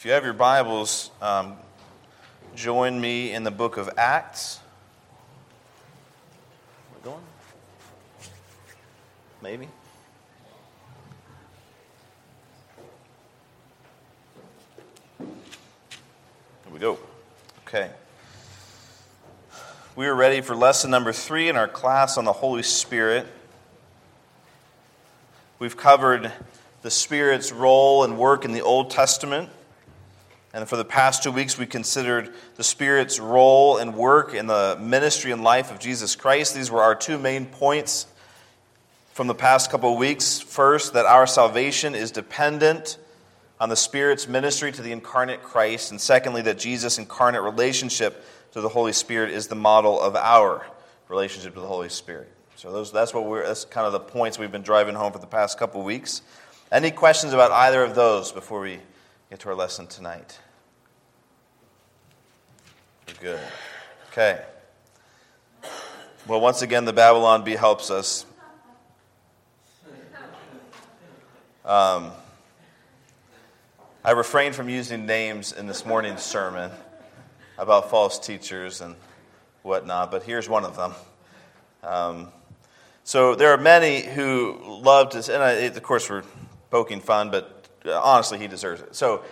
If you have your Bibles, join me in the book of Acts. We're going? Maybe. Here we go. Okay. We are ready for lesson number 3 in our class on the Holy Spirit. We've covered the Spirit's role and work in the Old Testament. And for the past 2 weeks, we considered the Spirit's role and work in the ministry and life of Jesus Christ. These were our 2 main points from the past couple of weeks. First, that our salvation is dependent on the Spirit's ministry to the incarnate Christ. And secondly, that Jesus' incarnate relationship to the Holy Spirit is the model of our relationship to the Holy Spirit. So that's kind of the points we've been driving home for the past couple of weeks. Any questions about either of those before we get to our lesson tonight? We're good. Okay. Well, once again, the Babylon Bee helps us. I refrained from using names in this morning's sermon about false teachers and whatnot, but here's one of them. So there are many who love to, and of course we're poking fun, but honestly, he deserves it. So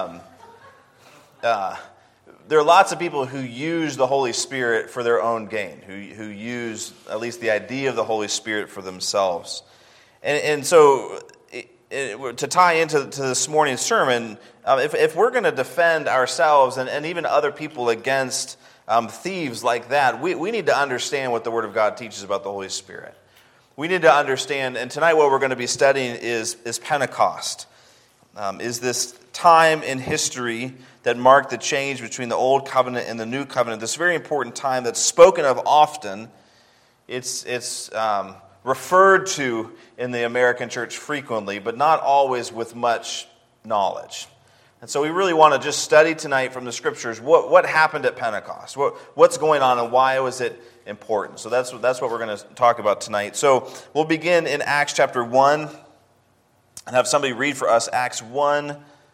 there are lots of people who use the Holy Spirit for their own gain, who use at least the idea of the Holy Spirit for themselves. And so to tie into this morning's sermon, if we're going to defend ourselves and even other people against thieves like that, we need to understand what the Word of God teaches about the Holy Spirit. We need to understand, and tonight what we're going to be studying is Pentecost. Is this time in history that marked the change between the Old Covenant and the New Covenant, this very important time that's spoken of often. It's referred to in the American church frequently, but not always with much knowledge. And so we really want to just study tonight from the Scriptures what happened at Pentecost, what's going on, and why was it important. So that's what we're going to talk about tonight. So we'll begin in Acts chapter 1 and have somebody read for us Acts 1,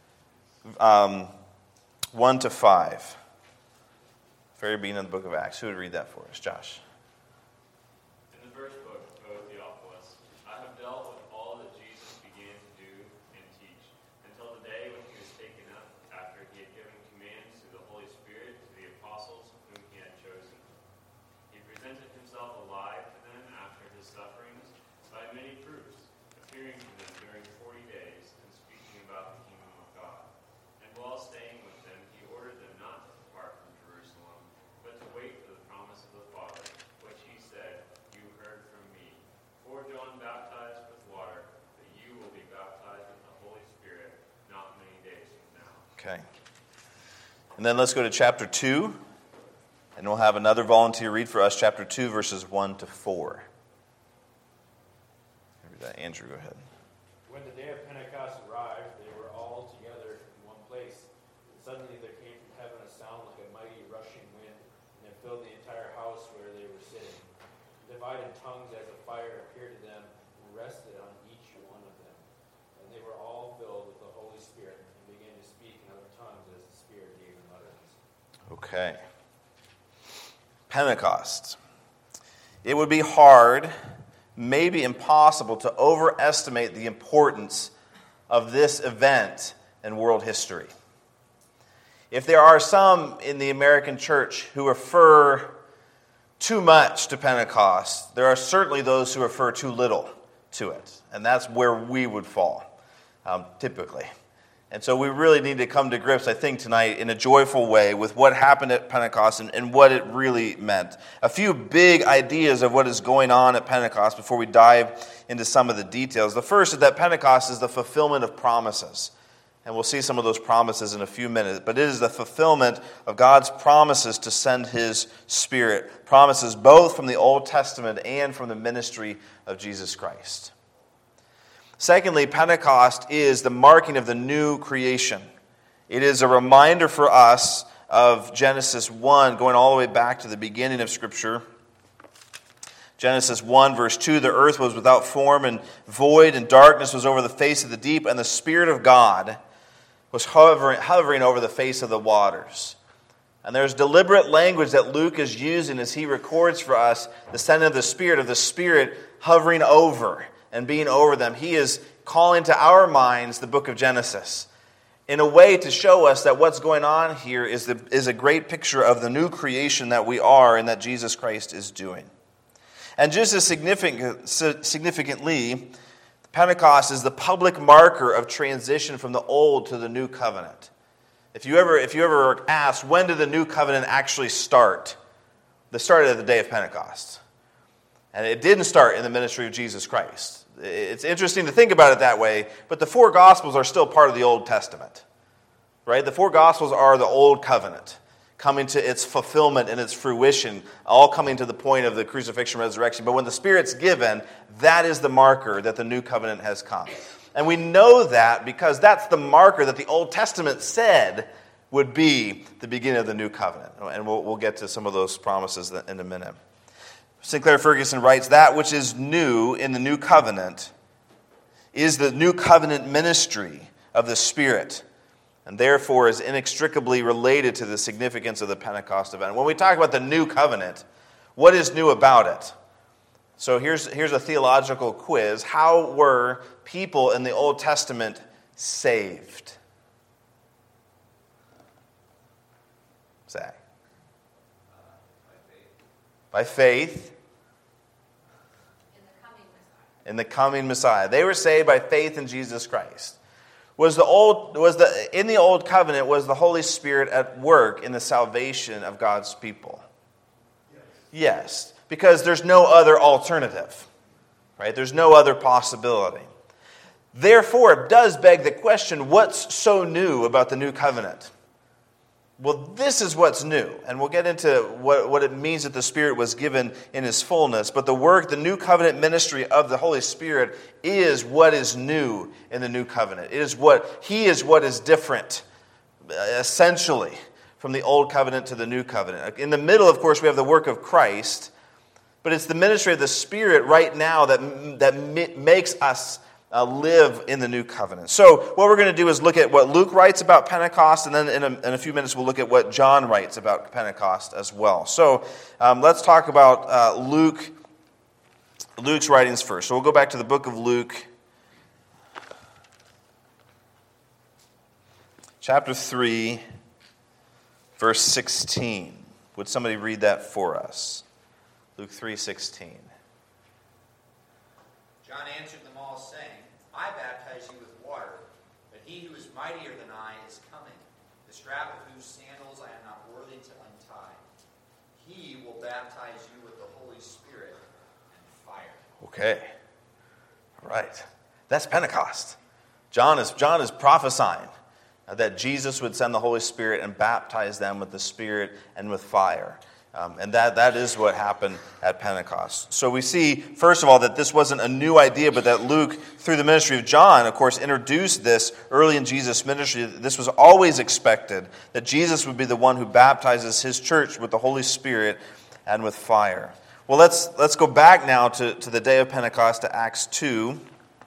1 to 5. Very beginning of the book of Acts. Who would read that for us? Josh. In the first book, O Theophilus, I have dealt with all that Jesus began to do and teach, until the day when he was taken up, after he had given commands through the Holy Spirit to the apostles whom he had chosen. He presented himself alive to them after his sufferings by many proofs, appearing to them during 40 days and speaking about the kingdom of God. And while staying with them, he ordered them not to depart from Jerusalem, but to wait for the promise of the Father, which he said, "You heard from me. For John baptized with water, but you will be baptized with the Holy Spirit not many days from now." Okay. And then let's go to chapter 2, and we'll have another volunteer read for us chapter 2, verses 1 to 4. Andrew, go ahead. When the day of Pentecost arrived, they were all together in one place. And suddenly there came from heaven a sound like a mighty rushing wind, and it filled the entire house where they were sitting. Divided tongues as of fire appeared to them and rested on each one of them. And they were all filled with the Holy Spirit and began to speak in other tongues as the Spirit gave them utterance. Okay. Pentecost. It would be hard, maybe impossible, to overestimate the importance of this event in world history. If there are some in the American church who refer too much to Pentecost, there are certainly those who refer too little to it. And that's where we would fall, typically. And so we really need to come to grips, I think, tonight in a joyful way with what happened at Pentecost and what it really meant. A few big ideas of what is going on at Pentecost before we dive into some of the details. The first is that Pentecost is the fulfillment of promises. And we'll see some of those promises in a few minutes. But it is the fulfillment of God's promises to send His Spirit. Promises both from the Old Testament and from the ministry of Jesus Christ. Secondly, Pentecost is the marking of the new creation. It is a reminder for us of Genesis 1, going all the way back to the beginning of Scripture. Genesis 1, verse 2, the earth was without form and void, and darkness was over the face of the deep, and the Spirit of God was hovering over the face of the waters. And there's deliberate language that Luke is using as he records for us the sending of the Spirit hovering over and being over them. He is calling to our minds the book of Genesis in a way to show us that what's going on here is a great picture of the new creation that we are and that Jesus Christ is doing. And just as significantly, Pentecost is the public marker of transition from the old to the new covenant. If you ever ask, when did the new covenant actually start? It started at the day of Pentecost. And it didn't start in the ministry of Jesus Christ. It's interesting to think about it that way, but the four Gospels are still part of the Old Testament. Right? The four Gospels are the Old Covenant, coming to its fulfillment and its fruition, all coming to the point of the crucifixion, resurrection. But when the Spirit's given, that is the marker that the new covenant has come. And we know that because that's the marker that the Old Testament said would be the beginning of the new covenant. And we'll get to some of those promises in a minute. Sinclair Ferguson writes, that which is new in the new covenant is the new covenant ministry of the Spirit, and therefore is inextricably related to the significance of the Pentecost event. When we talk about the new covenant, what is new about it? So here's a theological quiz. How were people in the Old Testament saved? Say. By faith. In the coming Messiah. They were saved by faith in Jesus Christ. In the Old Covenant, was the Holy Spirit at work in the salvation of God's people? Yes, because there's no other alternative. Right? There's no other possibility. Therefore, it does beg the question, what's so new about the new covenant? Well, this is what's new, and we'll get into what it means that the Spirit was given in His fullness. But the new covenant ministry of the Holy Spirit is what is new in the new covenant. He is what is different, essentially, from the old covenant to the new covenant. In the middle, of course, we have the work of Christ, but it's the ministry of the Spirit right now that makes us live in the new covenant. So what we're going to do is look at what Luke writes about Pentecost, and then in a few minutes we'll look at what John writes about Pentecost as well. So let's talk about Luke's writings first. So we'll go back to the book of Luke, chapter 3, verse 16. Would somebody read that for us? Luke 3:16. John answered them all, saying, I baptize you with water, but he who is mightier than I is coming, the strap of whose sandals I am not worthy to untie. He will baptize you with the Holy Spirit and fire. Okay. All right. That's Pentecost. John is prophesying that Jesus would send the Holy Spirit and baptize them with the Spirit and with fire. And that is what happened at Pentecost. So we see, first of all, that this wasn't a new idea, but that Luke, through the ministry of John, of course, introduced this early in Jesus' ministry. This was always expected, that Jesus would be the one who baptizes his church with the Holy Spirit and with fire. Well, let's go back now to the day of Pentecost, to Acts 2.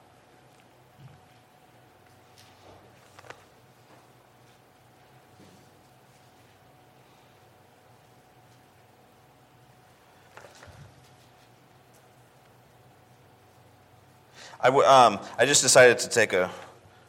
I just decided to take a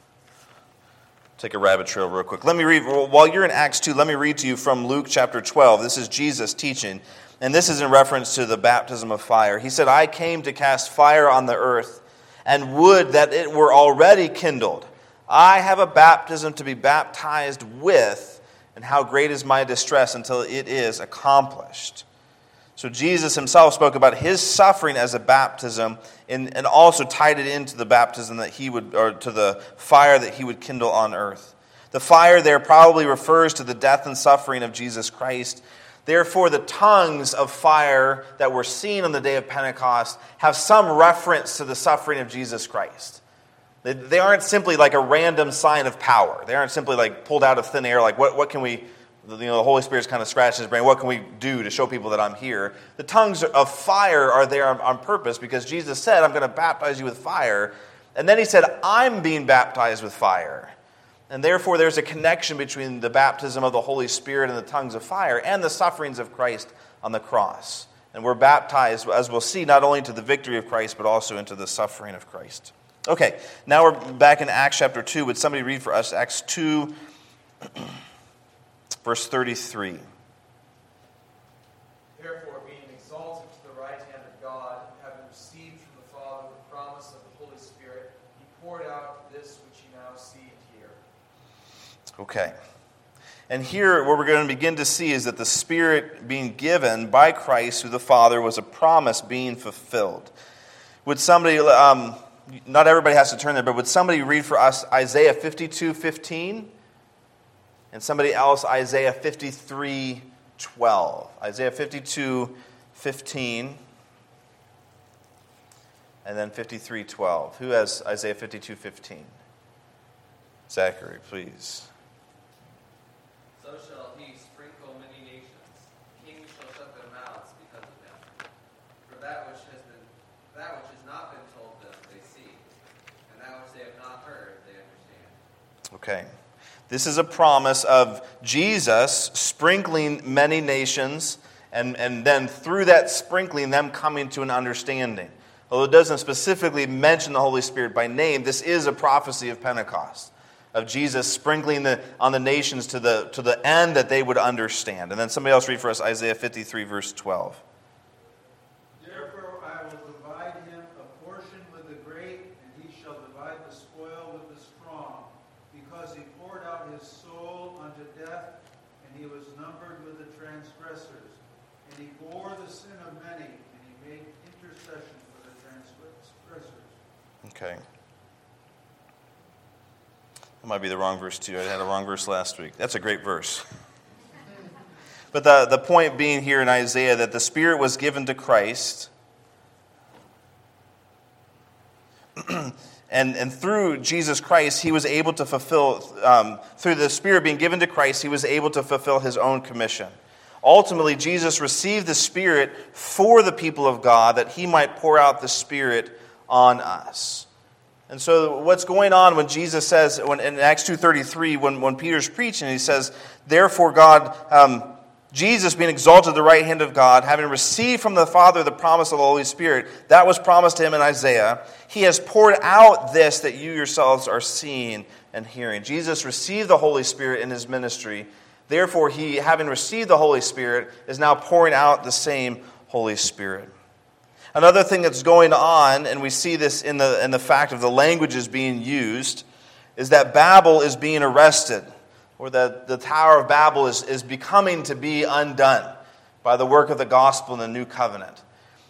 rabbit trail real quick. Let me read, while you're in Acts 2, let me read to you from Luke chapter 12. This is Jesus teaching, and this is in reference to the baptism of fire. He said, I came to cast fire on the earth, and would that it were already kindled. I have a baptism to be baptized with, and how great is my distress until it is accomplished. So Jesus himself spoke about his suffering as a baptism, and also tied it into the baptism that he would, or to the fire that he would kindle on earth. The fire there probably refers to the death and suffering of Jesus Christ. Therefore, the tongues of fire that were seen on the day of Pentecost have some reference to the suffering of Jesus Christ. They aren't simply like a random sign of power. They aren't simply like pulled out of thin air, like what can we... the Holy Spirit's kind of scratching his brain. What can we do to show people that I'm here? The tongues of fire are there on purpose because Jesus said, I'm going to baptize you with fire. And then he said, I'm being baptized with fire. And therefore, there's a connection between the baptism of the Holy Spirit and the tongues of fire and the sufferings of Christ on the cross. And we're baptized, as we'll see, not only into the victory of Christ, but also into the suffering of Christ. Okay, now we're back in Acts chapter 2. Would somebody read for us Acts 2, verse 33? Therefore, being exalted to the right hand of God, having received from the Father the promise of the Holy Spirit, he poured out this which you now see and hear. Okay. And here, what we're going to begin to see is that the Spirit being given by Christ through the Father was a promise being fulfilled. Would somebody, not everybody has to turn there, but would somebody read for us Isaiah 52:15? And somebody else, Isaiah 53:12. Isaiah 52:15. And then 53:12. Who has Isaiah 52:15? Zachary, please. So shall he sprinkle many nations. Kings shall shut their mouths because of him. For that which has not been told them they see, and that which they have not heard they understand. Okay. This is a promise of Jesus sprinkling many nations, and then through that sprinkling, them coming to an understanding. Although it doesn't specifically mention the Holy Spirit by name, this is a prophecy of Pentecost, of Jesus sprinkling on the nations to the end that they would understand. And then somebody else read for us Isaiah 53, verse 12. Therefore I will divide him a portion with the great, and he shall divide the spoil with the strong, because he poured out his soul unto death, and he was numbered with the transgressors. And he bore the sin of many, and he made intercession for the transgressors. Okay. That might be the wrong verse too. I had a wrong verse last week. That's a great verse. But the point being here in Isaiah that the Spirit was given to Christ, and through Jesus Christ, he was able to fulfill, through the Spirit being given to Christ, he was able to fulfill his own commission. Ultimately, Jesus received the Spirit for the people of God that he might pour out the Spirit on us. And so what's going on when Jesus says, in Acts 2:33, when Peter's preaching, he says, therefore God, Jesus being exalted at the right hand of God, having received from the Father the promise of the Holy Spirit, that was promised to him in Isaiah, he has poured out this that you yourselves are seeing and hearing. Jesus received the Holy Spirit in his ministry. Therefore, he, having received the Holy Spirit, is now pouring out the same Holy Spirit. Another thing that's going on, and we see this in the fact of the languages being used, is that Babel is being arrested, or that the Tower of Babel is becoming to be undone by the work of the gospel in the new covenant.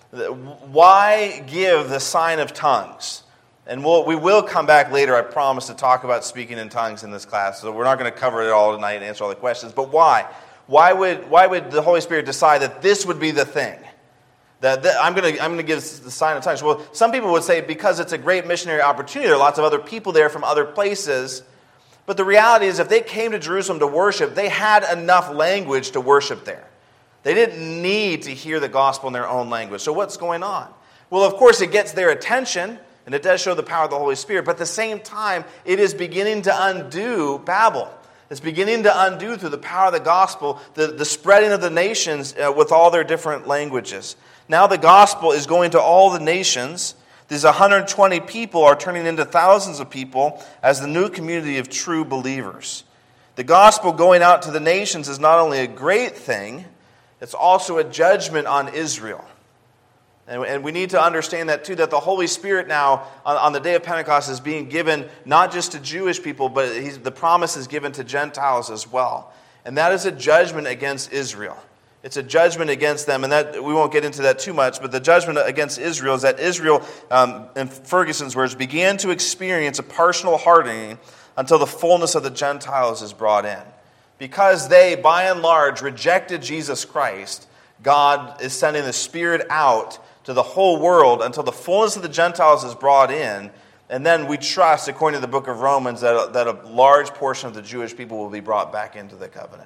Why give the sign of tongues? And we will come back later, I promise, to talk about speaking in tongues in this class. So we're not going to cover it all tonight and answer all the questions. But why? Why would the Holy Spirit decide that this would be the thing? That I'm going to give the sign of tongues. Well, some people would say because it's a great missionary opportunity, there are lots of other people there from other places. But the reality is if they came to Jerusalem to worship, they had enough language to worship there. They didn't need to hear the gospel in their own language. So what's going on? Well, of course, it gets their attention, and it does show the power of the Holy Spirit. But at the same time, it is beginning to undo Babel. It's beginning to undo through the power of the gospel, the spreading of the nations with all their different languages. Now the gospel is going to all the nations. These 120 people are turning into thousands of people as the new community of true believers. The gospel going out to the nations is not only a great thing, it's also a judgment on Israel. And we need to understand that too, that the Holy Spirit now, on the day of Pentecost, is being given not just to Jewish people, but the promise is given to Gentiles as well. And that is a judgment against Israel. It's a judgment against them, and that we won't get into that too much, but the judgment against Israel is that Israel, in Ferguson's words, began to experience a partial hardening until the fullness of the Gentiles is brought in. Because they, by and large, rejected Jesus Christ, God is sending the Spirit out to the whole world until the fullness of the Gentiles is brought in, and then we trust, according to the book of Romans, that a large portion of the Jewish people will be brought back into the covenant.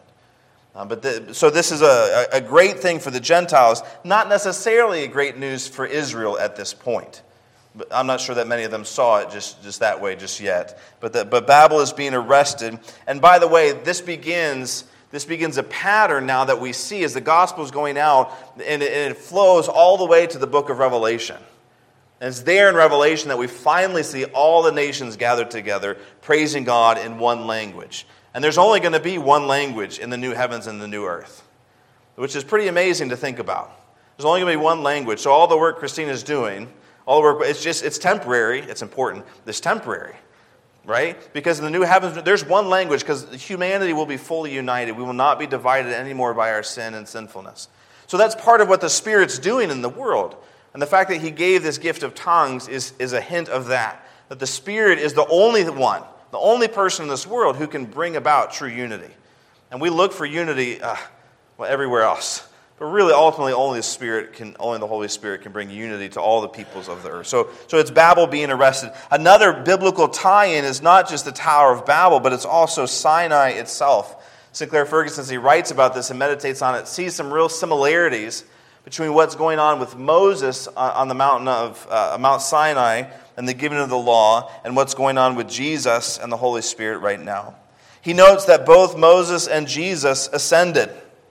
So this is a great thing for the Gentiles, not necessarily a great news for Israel at this point. I'm not sure that many of them saw it just that way just yet. But Babel is being arrested. And by the way, this begins a pattern now that we see as the gospel is going out, and it flows all the way to the book of Revelation. And it's there in Revelation that we finally see all the nations gathered together, praising God in one language. And there's only going to be one language in the new heavens and the new earth, which is pretty amazing to think about. There's only going to be one language. So all the work Christina's doing, all the work, it's temporary. It's important. It's temporary, right? Because in the new heavens, there's one language because humanity will be fully united. We will not be divided anymore by our sin and sinfulness. So that's part of what the Spirit's doing in the world. And the fact that he gave this gift of tongues is a hint of that. That the Spirit is the only one, the only person in this world who can bring about true unity. And we look for unity everywhere else. But really, ultimately, only the Holy Spirit can bring unity to all the peoples of the earth. So it's Babel being arrested. Another biblical tie-in is not just the Tower of Babel, but it's also Sinai itself. Sinclair Ferguson, as he writes about this and meditates on it, sees some real similarities between what's going on with Moses on the mountain of Mount Sinai and the giving of the law, and what's going on with Jesus and the Holy Spirit right now. He notes that both Moses and Jesus ascended.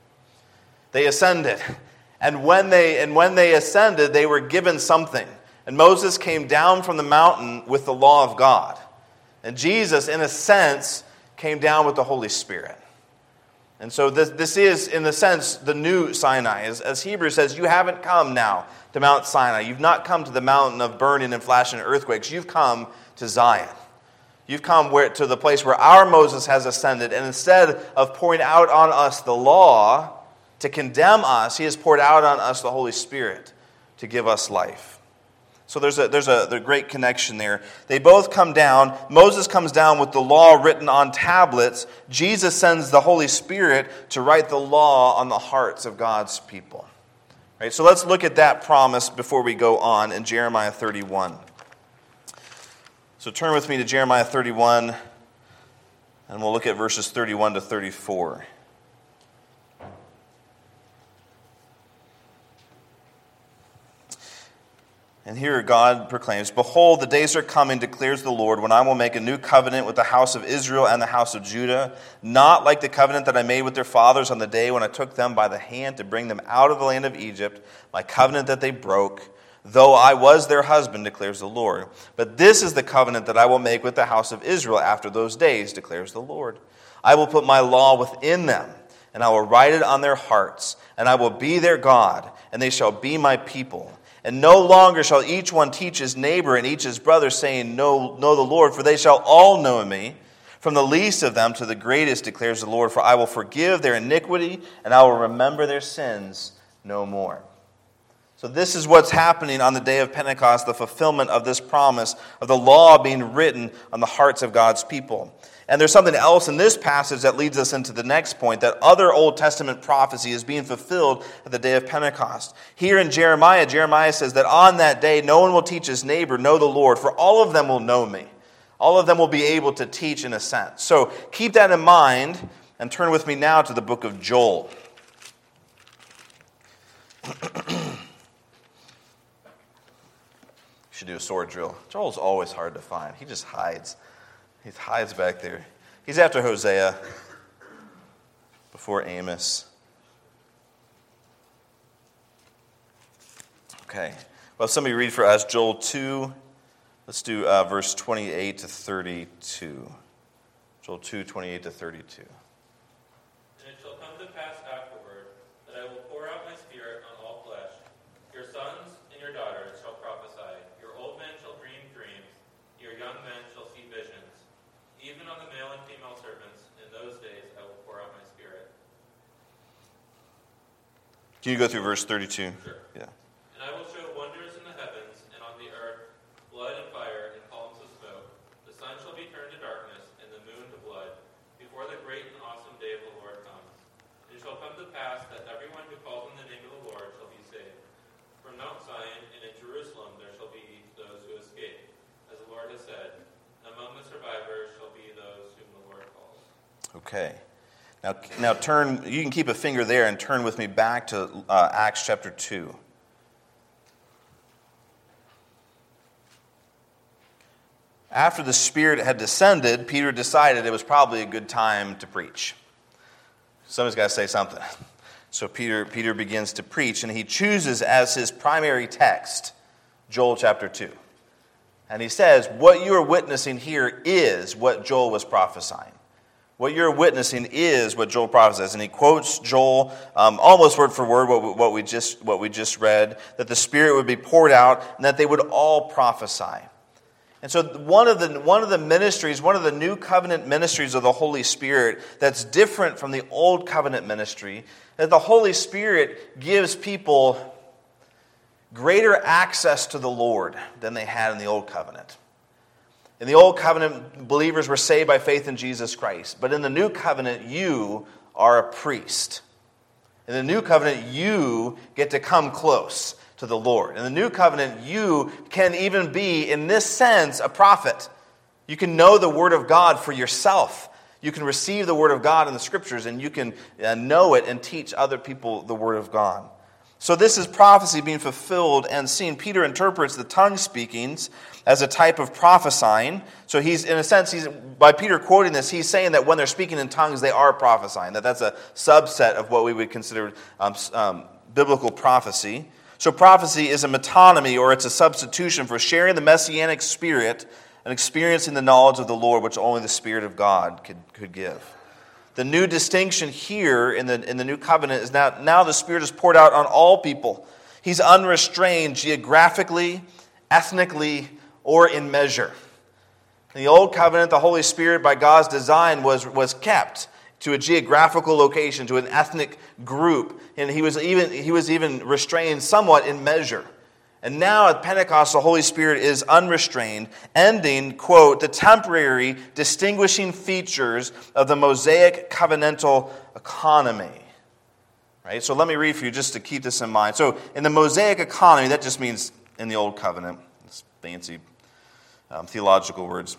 They ascended. And when they ascended, they were given something. And Moses came down from the mountain with the law of God. And Jesus, in a sense, came down with the Holy Spirit. And so this is, in a sense, the new Sinai. As Hebrews says, you haven't come now to Mount Sinai. You've not come to the mountain of burning and flashing earthquakes. You've come to Zion. You've come to the place where our Moses has ascended. And instead of pouring out on us the law to condemn us, he has poured out on us the Holy Spirit to give us life. So there's a great connection there. They both come down. Moses comes down with the law written on tablets. Jesus sends the Holy Spirit to write the law on the hearts of God's people. Right, so let's look at that promise before we go on in Jeremiah 31. So turn with me to Jeremiah 31, and we'll look at verses 31 to 34. And here God proclaims, "Behold, the days are coming, declares the Lord, when I will make a new covenant with the house of Israel and the house of Judah, not like the covenant that I made with their fathers on the day when I took them by the hand to bring them out of the land of Egypt, my covenant that they broke, though I was their husband, declares the Lord. But this is the covenant that I will make with the house of Israel after those days, declares the Lord. I will put my law within them, and I will write it on their hearts, and I will be their God, and they shall be my people. And no longer shall each one teach his neighbor and each his brother, saying, know the Lord, for they shall all know me, from the least of them to the greatest, declares the Lord. For I will forgive their iniquity, and I will remember their sins no more." So this is what's happening on the day of Pentecost, the fulfillment of this promise of the law being written on the hearts of God's people. And there's something else in this passage that leads us into the next point, that other Old Testament prophecy is being fulfilled at the day of Pentecost. Here in Jeremiah says that on that day, no one will teach his neighbor, know the Lord, for all of them will know me. All of them will be able to teach in a sense. So keep that in mind, and turn with me now to the book of Joel. Should do a sword drill. Joel's always hard to find. He just hides. He hides back there. He's after Hosea before Amos. Okay. Well, somebody read for us Joel 2. Let's do verse 28 to 32. Joel 2, 28 to 32. And it shall come to pass afterward that I will pour out my spirit on all flesh. Your sons and your daughters shall prophesy. Your old men shall dream dreams. Your young men shall see visions. Even on the male and female servants, in those days I will pour out my spirit. Can you go through verse 32? Sure. Yeah. And I will show wonders in the heavens and on the earth, blood and fire and columns of smoke. The sun shall be turned to darkness and the moon to blood, before the great and awesome day of the Lord comes. It shall come to pass that everyone who calls on the name of the Lord shall be saved. From Mount Zion and in Jerusalem there shall be those who escape, as the Lord has said. Among the survivors shall be those whom the Lord calls. Okay. Now turn. You can keep a finger there and turn with me back to Acts chapter 2. after the Spirit had descended, Peter decided it was probably a good time to preach. Somebody's got to say something. So Peter begins to preach, and he chooses as his primary text Joel chapter 2. And he says, what you are witnessing here is what Joel was prophesying. What you're witnessing is what Joel prophesies. And he quotes Joel almost word for word what we just read, that the Spirit would be poured out and that they would all prophesy. And so one of the ministries, one of the new covenant ministries of the Holy Spirit that's different from the old covenant ministry, that the Holy Spirit gives people greater access to the Lord than they had in the old covenant. In the old covenant, believers were saved by faith in Jesus Christ. But in the new covenant, you are a priest. In the new covenant, you get to come close to the Lord. In the new covenant, you can even be, in this sense, a prophet. You can know the Word of God for yourself. You can receive the Word of God in the Scriptures, and you can know it and teach other people the Word of God. So this is prophecy being fulfilled and seen. Peter interprets the tongue speakings as a type of prophesying. So he's, in a sense, by Peter quoting this, he's saying that when they're speaking in tongues, they are prophesying. That's a subset of what we would consider biblical prophecy. So prophecy is a metonymy, or it's a substitution for sharing the messianic spirit and experiencing the knowledge of the Lord, which only the Spirit of God could give. The new distinction here in the new covenant is now the Spirit is poured out on all people. He's unrestrained geographically, ethnically, or in measure. In the old covenant, the Holy Spirit, by God's design, was kept to a geographical location, to an ethnic group, and he was even restrained somewhat in measure. And now at Pentecost, the Holy Spirit is unrestrained, ending, quote, the temporary distinguishing features of the Mosaic covenantal economy. Right? So let me read for you just to keep this in mind. So in the Mosaic economy, that just means in the Old Covenant. It's fancy theological words.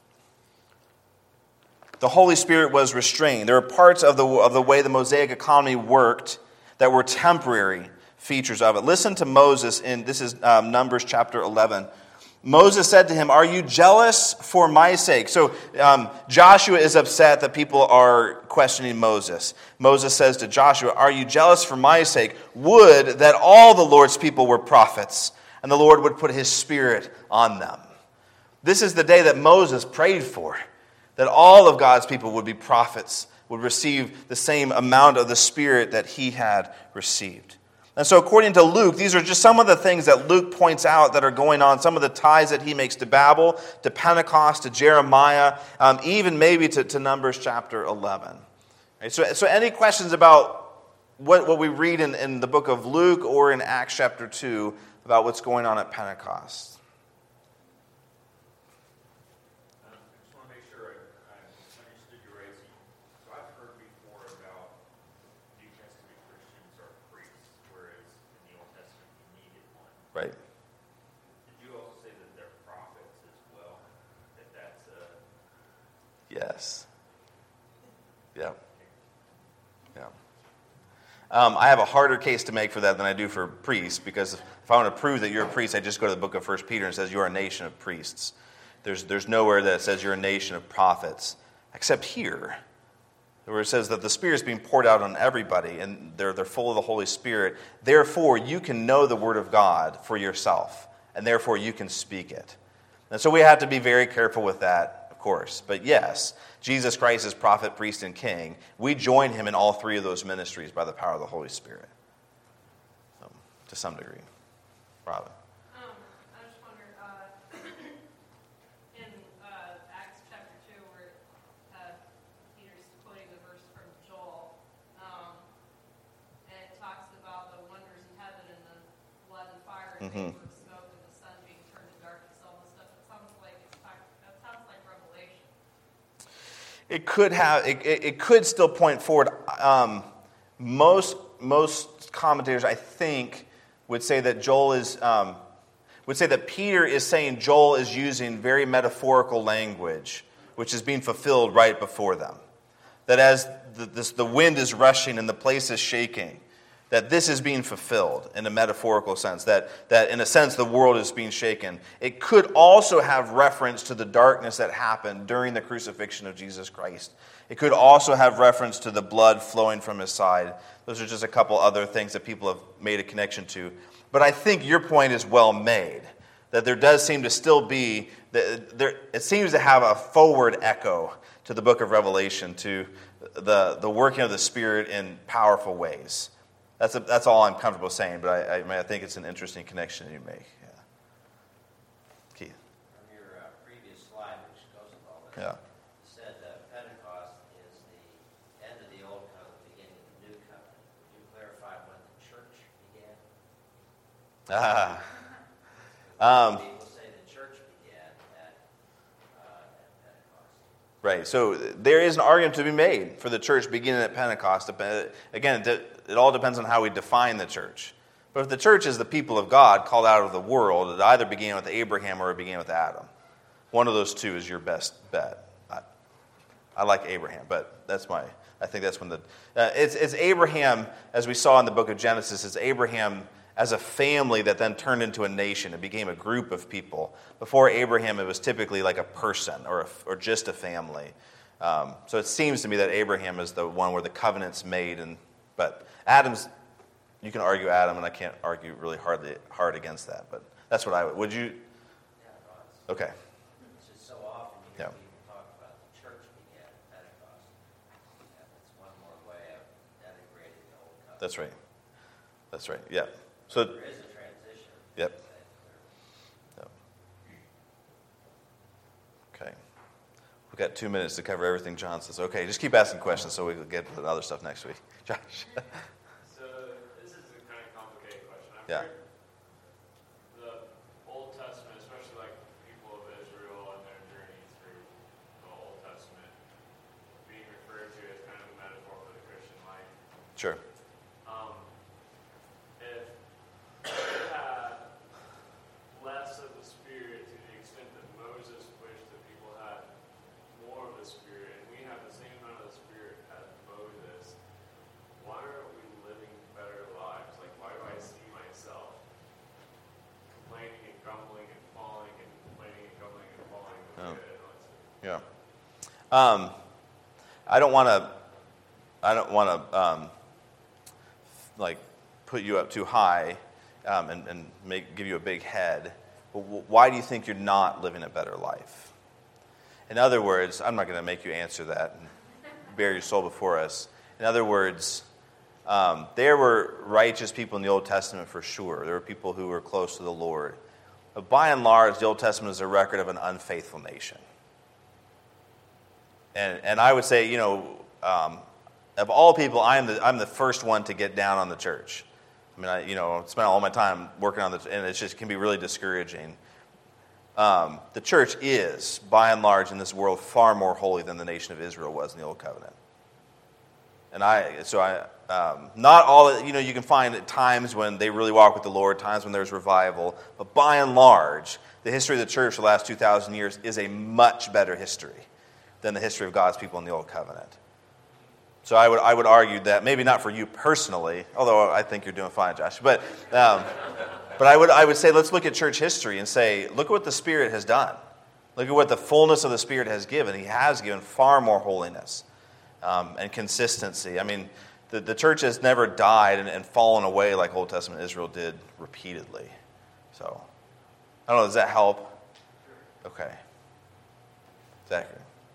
The Holy Spirit was restrained. There were parts of the way the Mosaic economy worked that were temporary features of it. Listen to Moses this is Numbers chapter 11. Moses said to him, "Are you jealous for my sake?" So Joshua is upset that people are questioning Moses. Moses says to Joshua, "Are you jealous for my sake? Would that all the Lord's people were prophets, and the Lord would put his Spirit on them." This is the day that Moses prayed for, that all of God's people would be prophets, would receive the same amount of the Spirit that he had received. And so according to Luke, these are just some of the things that Luke points out that are going on, some of the ties that he makes to Babel, to Pentecost, to Jeremiah, even maybe to Numbers chapter 11. Right, so any questions about what we read in the book of Luke or in Acts chapter 2 about what's going on at Pentecost? I just want to make sure I understood you right. So I've heard before about New Testament Christians are priests, whereas in the Old Testament you needed one. Right. Did you also say that they're prophets as well? That's Yes. Yeah. Yeah. I have a harder case to make for that than I do for priests, because if I want to prove that you're a priest, I just go to the book of 1 Peter and it says you're a nation of priests. There's nowhere that it says you're a nation of prophets, except here, where it says that the Spirit is being poured out on everybody, and they're full of the Holy Spirit. Therefore, you can know the Word of God for yourself, and therefore you can speak it. And so we have to be very careful with that, of course. But yes, Jesus Christ is prophet, priest, and king. We join him in all three of those ministries by the power of the Holy Spirit, to some degree. Robin. I just wonder, in Acts chapter 2, where Peter's quoting the verse from Joel, and it talks about the wonders in heaven and the blood and fire and vapor of smoke and the sun being turned to darkness, all this stuff. It sounds like Revelation. It could still point forward. Most commentators, I think, would say that Peter is saying Joel is using very metaphorical language, which is being fulfilled right before them. That as the wind is rushing and the place is shaking, that this is being fulfilled in a metaphorical sense, that in a sense the world is being shaken. It could also have reference to the darkness that happened during the crucifixion of Jesus Christ. It could also have reference to the blood flowing from his side. Those are just a couple other things that people have made a connection to. But I think your point is well made, that there does seem to still be, it seems to have a forward echo to the book of Revelation, to the working of the Spirit in powerful ways. That's all I'm comfortable saying, but I think it's an interesting connection you make. Yeah. Keith. From your previous slide, which goes with all this, Yeah. you said Pentecost is the end of the Old Covenant, beginning of the New Covenant. Would you clarify when the church began? People say the church began at Pentecost. Right. So there is an argument to be made for the church beginning at Pentecost. Again, it all depends on how we define the church. But if the church is the people of God called out of the world, it either began with Abraham or it began with Adam. One of those two is your best bet. I like Abraham, but I think that's when it's Abraham, as we saw in the book of Genesis, it's Abraham as a family that then turned into a nation. It became a group of people. Before Abraham, it was typically like a person or just a family. So it seems to me that Abraham is the one where the covenant's made, but Adam's, you can argue Adam, and I can't argue really hard against that, but that's what I would. Would you? Yeah, Okay. it's just so often you hear people talk about the church began at Pentecost. And it's one more way of denigrating the Old Covenant. That's right. Yeah. So there is a transition. Yep. Okay. We've got 2 minutes to cover everything John says. Okay, just keep asking questions so we can get to the other stuff next week. Josh. So this is a kind of complicated question. I've Yeah. heard the Old Testament, especially like people of Israel and their journey through the Old Testament, being referred to as kind of a metaphor for the Christian life. Sure. If they had less of the Spirit to the extent that Moses wished that people had more of the Spirit, and we have the same amount of the Spirit as Moses, why aren't we living better lives? Like, why do I see myself complaining and grumbling and falling and complaining and grumbling and falling? Oh. Yeah. I don't want to like put you up too high and give you a big head. But why do you think you're not living a better life? In other words, I'm not going to make you answer that and bare your soul before us. In other words, there were righteous people in the Old Testament for sure. There were people who were close to the Lord. But by and large, the Old Testament is a record of an unfaithful nation. And I would say, of all people, I'm the first one to get down on the church. I mean, I spent all my time working on and it just can be really discouraging. The church is, by and large, in this world, far more holy than the nation of Israel was in the Old Covenant. And not all, you can find at times when they really walk with the Lord, times when there's revival, but by and large, the history of the church for the last 2,000 years is a much better history than the history of God's people in the Old Covenant. So I would argue that, maybe not for you personally, although I think you're doing fine, Josh, but I would say let's look at church history and say, look at what the Spirit has done. Look at what the fullness of the Spirit has given. He has given far more holiness and consistency. I mean, the church has never died and fallen away like Old Testament Israel did repeatedly. So, I don't know, does that help? Okay. Zachary.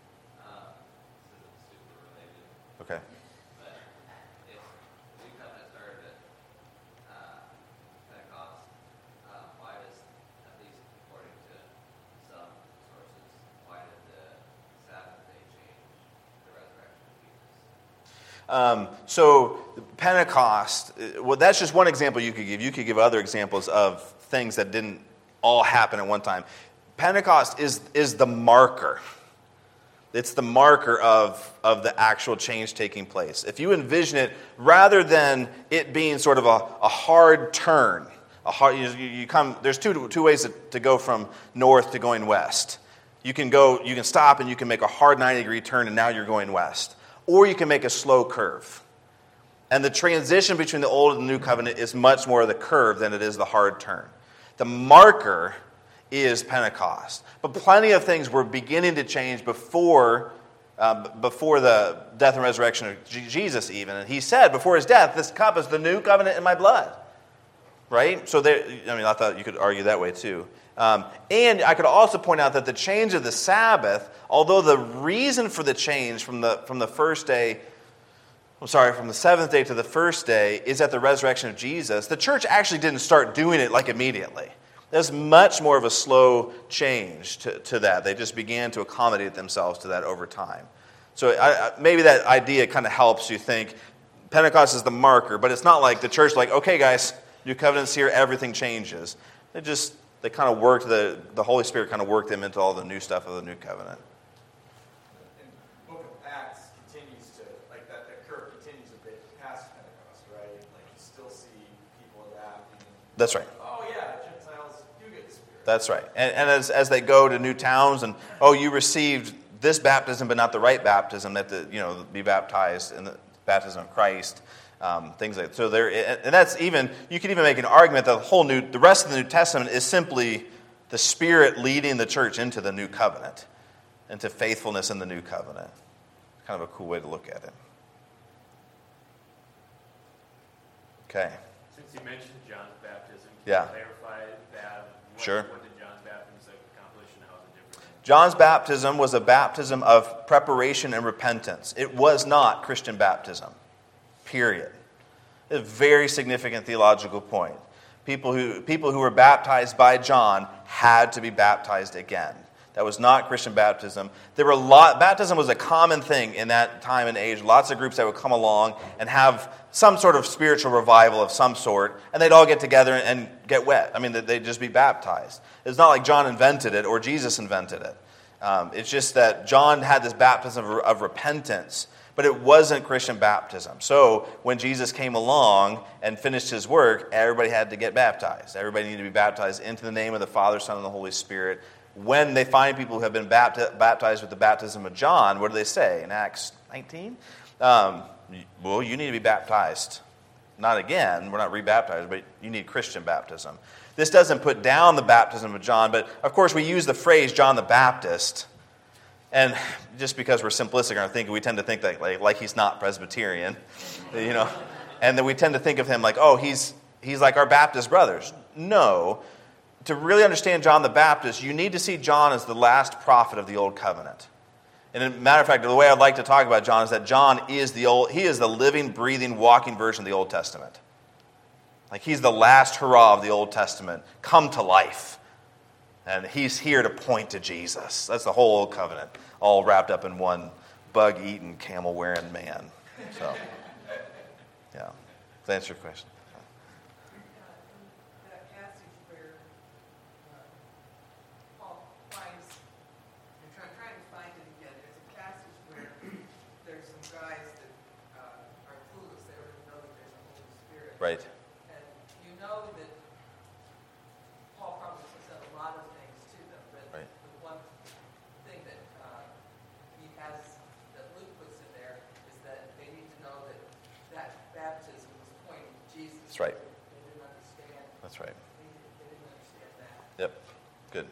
Okay. But if the New Covenant started at Pentecost, why does, at least according to some sources, why did the Sabbath day change the resurrection of Jesus? So Pentecost, well, that's just one example you could give. You could give other examples of things that didn't all happen at one time. Pentecost is the marker. It's the marker of the actual change taking place. If you envision it, rather than it being sort of a hard turn, there's two ways to go from north to going west. You can stop and you can make a hard 90-degree turn and now you're going west. Or you can make a slow curve. And the transition between the old and the new covenant is much more of the curve than it is the hard turn. The marker is Pentecost. But plenty of things were beginning to change before the death and resurrection of Jesus even. And he said before his death, this cup is the new covenant in my blood. Right? So I thought you could argue that way too. And I could also point out that the change of the Sabbath, although the reason for the change from the seventh day to the first day is at the resurrection of Jesus, the church actually didn't start doing it like immediately. There's much more of a slow change to that. They just began to accommodate themselves to that over time. So maybe that idea kind of helps you think Pentecost is the marker, but it's not like the church like, okay guys, new covenant's here, everything changes. They kind of worked, the Holy Spirit kind of worked them into all the new stuff of the new covenant. And the book of Acts continues to, like that curve continues a bit past Pentecost, right? Like you still see people adapting. That's right. Oh yeah, Gentiles do get the Spirit. That's right. And as they go to new towns and, you received this baptism but not the right baptism, that be baptized in the baptism of Christ. Things like that. So and that's even, you could even make an argument that the rest of the New Testament is simply the Spirit leading the church into the new covenant, into faithfulness in the new covenant. Kind of a cool way to look at it. Okay. Since you mentioned John's baptism, can Yeah. you clarify that? Sure. What did John's baptism accomplish and how is it different? John's baptism was a baptism of preparation and repentance. It was not Christian baptism. Period. A very significant theological point. People who were baptized by John had to be baptized again. That was not Christian baptism. Baptism was a common thing in that time and age. Lots of groups that would come along and have some sort of spiritual revival of some sort, and they'd all get together and get wet. I mean, they'd just be baptized. It's not like John invented it or Jesus invented it. It's just that John had this baptism of repentance, but it wasn't Christian baptism. So when Jesus came along and finished his work, everybody had to get baptized. Everybody needed to be baptized into the name of the Father, Son, and the Holy Spirit. When they find people who have been baptized with the baptism of John, what do they say in Acts 19? Well, you need to be baptized. Not again, we're not rebaptized, but you need Christian baptism. This doesn't put down the baptism of John, but of course we use the phrase John the Baptist. And just because we're simplistic in our thinking, we tend to think that like he's not Presbyterian, and then we tend to think of him like, he's like our Baptist brothers. No. To really understand John the Baptist, you need to see John as the last prophet of the Old Covenant. And as a matter of fact, the way I'd like to talk about John is that John is he is the living, breathing, walking version of the Old Testament. Like he's the last hurrah of the Old Testament come to life. And he's here to point to Jesus. That's the whole Old Covenant, all wrapped up in one bug-eating, camel-wearing man. So, yeah. Does that answer your question? That passage where Paul finds, I'm trying to find it again. There's a passage where there's some guys that are clueless. They don't even know that there's a Holy Spirit. Right. And you know that Paul probably said a lot of things to them, but Right. the one thing that he has, that Luke puts in there, is that they need to know that baptism was pointing to Jesus. That's right. They didn't understand. That's right. They didn't understand that. Yep. Good.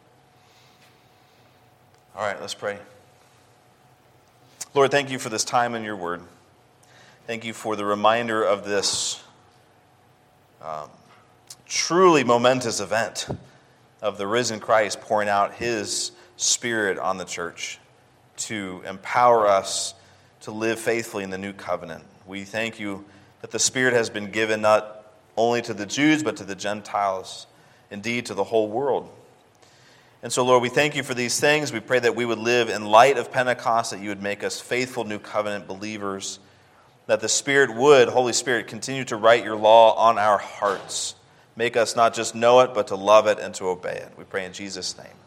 All right, let's pray. Lord, thank you for this time in your word. Thank you for the reminder of this truly momentous event of the risen Christ pouring out his Spirit on the church to empower us to live faithfully in the new covenant. We thank you that the Spirit has been given not only to the Jews, but to the Gentiles, indeed to the whole world. And so, Lord, we thank you for these things. We pray that we would live in light of Pentecost, that you would make us faithful new covenant believers, that the Spirit would, Holy Spirit, continue to write your law on our hearts. Make us not just know it, but to love it and to obey it. We pray in Jesus' name.